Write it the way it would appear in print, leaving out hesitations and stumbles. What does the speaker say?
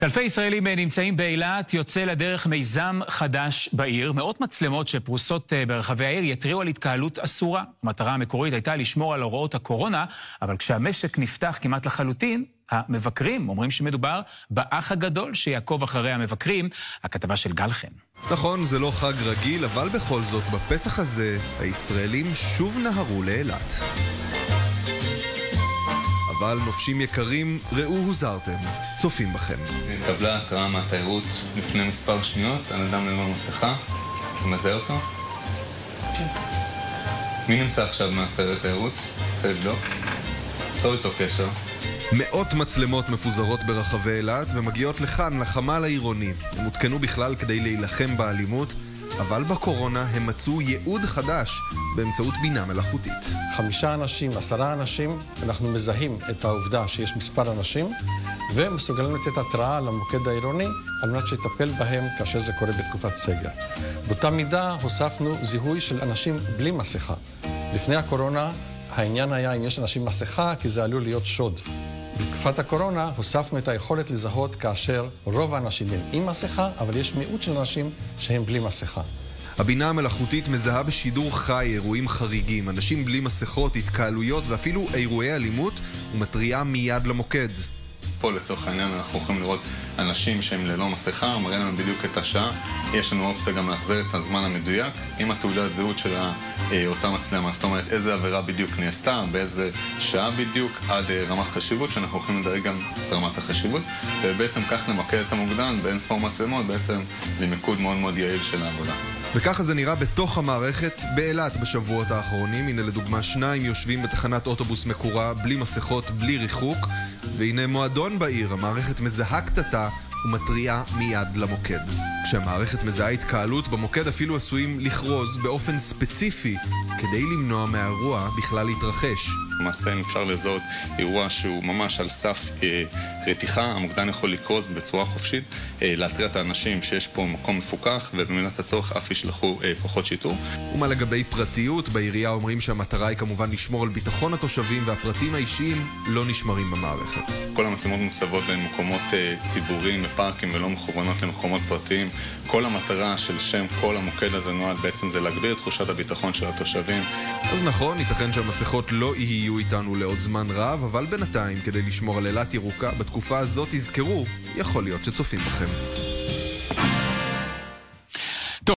אלפי ישראלים נמצאים באילת, יוצא לדרך מיזם חדש בעיר. מאות מצלמות שפרוסות ברחבי העיר יתריעו על התקהלות אסורה. המטרה המקורית הייתה לשמור על הוראות הקורונה, אבל כשהמשק נפתח כמעט לחלוטין, המבקרים אומרים שמדובר באח הגדול שיעקוב אחרי המבקרים. הכתבה של גל חן. נכון, זה לא חג רגיל, אבל בכל זאת, בפסח הזה, הישראלים שוב נהרו לאילת. אבל נופשים יקרים, ראו הוזהרתם, צופים בכם. קבלה התראה מהתיירות לפני מספר שניות, על אדם ללא מסכה, מזהה אותו? כן. מי נמצא עכשיו מהסרט תיירות? עושה לבדוק. צור איתו קשר. מאות מצלמות מפוזרות ברחבי אילת ומגיעות לכאן, לחמ"ל העירוני. הם הותקנו בכלל כדי להילחם באלימות, אבל בקורונה הם מצאו ייעוד חדש באמצעות בינה מלאכותית. 5 אנשים, 10 אנשים, אנחנו מזהים את העובדה שיש מספר אנשים ומסוגלים לתת התראה למוקד העירוני על מנת שיטפל בהם כאשר זה קורה בתקופת סגר. באותה מידה הוספנו זיהוי של אנשים בלי מסכה. לפני הקורונה העניין היה אם יש אנשים מסכה כי זה עלול להיות שוד. בתקופת הקורונה הוספנו את היכולת לזהות כאשר רוב האנשים הם עם מסכה, אבל יש מיעוט של אנשים שהם בלי מסכה. הבינה המלאכותית מזהה בשידור חי אירועים חריגים, אנשים בלי מסכות, התקהלויות ואפילו אירועי אלימות, ומתריעה מיד למוקד. פה לצורך העניין אנחנו יכולים לראות אנשים שהם ללא מסכה, מראה לנו בדיוק את השעה. יש לנו אופציה גם להחזיר את הזמן המדויק עם התעודת זהות של אותה מצלמה. זאת אומרת, איזה עבירה בדיוק נעשתה, באיזה שעה בדיוק, עד רמת חשיבות, שאנחנו יכולים לדרג גם את רמת החשיבות, ובעצם כך למקד את המוקדן באין ספור מצלמות, בעצם למיקוד מאוד מאוד יעיל של העבודה. וככה זה נראה בתוך המערכת באילת בשבועות האחרונים. הנה לדוגמה 2 יושבים בתחנת אוטובוס מקורה, בלי מסכות, בלי ריחוק, והנה מועדון בעיר, המערכת מזהה קטטה ומתריעה מיד למוקד. כשהמערכת מזהה התקהלות, במוקד אפילו עשויים לכרוז באופן ספציפי כדי למנוע מהאירוע בכלל להתרחש. למעשה אם אפשר לזהות אירוע שהוא ממש על סף רתיחה, המוקדן יכול לקרוז בצורה חופשית, להתריע את האנשים שיש פה מקום מפוקח, ובמידת הצורך אף ישלחו כוחות שיטור. ומה לגבי פרטיות? בעירייה אומרים שהמטרה היא כמובן לשמור על ביטחון התושבים, והפרטים האישיים לא נשמרים במערכת. כל המצלמות מוצבות במקומות ציבוריים, בפארקים, ולא מכוונות למקומות פרטיים. כל המטרה של שם כל המוקד הזה נועד בעצם זה להגביר את תחושת הביטחון של התושבים. אז נכון, ייתכן שהמסכות לא יהיו איתנו לעוד זמן רב, אבל בינתיים כדי לשמור על אילת ירוקה בתקופה הזאת תזכרו, יכול להיות שצופים בכם.